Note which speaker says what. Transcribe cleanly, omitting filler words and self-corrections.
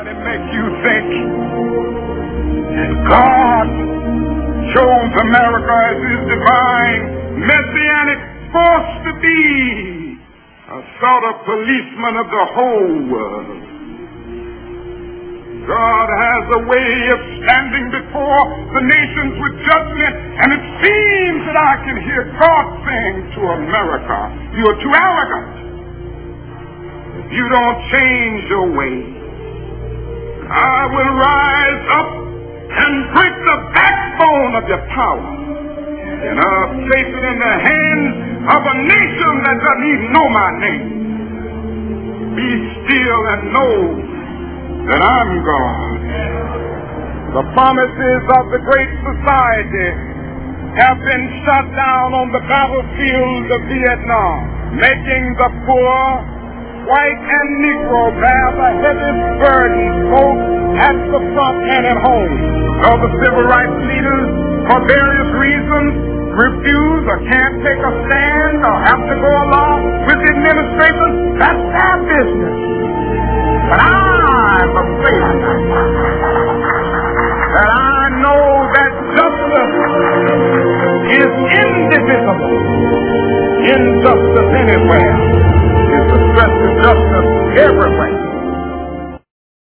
Speaker 1: may make you think that God chose America as his divine messianic force to be a sort of policeman of the whole world. God has a way of standing before the nations with judgment, and it seems that I can hear God saying to America, you are too arrogant. If you don't change your ways, I will rise up and break the backbone of your power, and I'll place it in the hands of a nation that doesn't even know my name. Be still and know that I'm God. The promises of the great society have been shot down on the battlefield of Vietnam, making the poor, white and Negro, bear the heaviest burden both at the front and at home. So the civil rights leaders, for various reasons, refuse or can't take a stand or have to go along with the administration. That's their business. But I'm afraid that I know that justice is indivisible. Injustice anywhere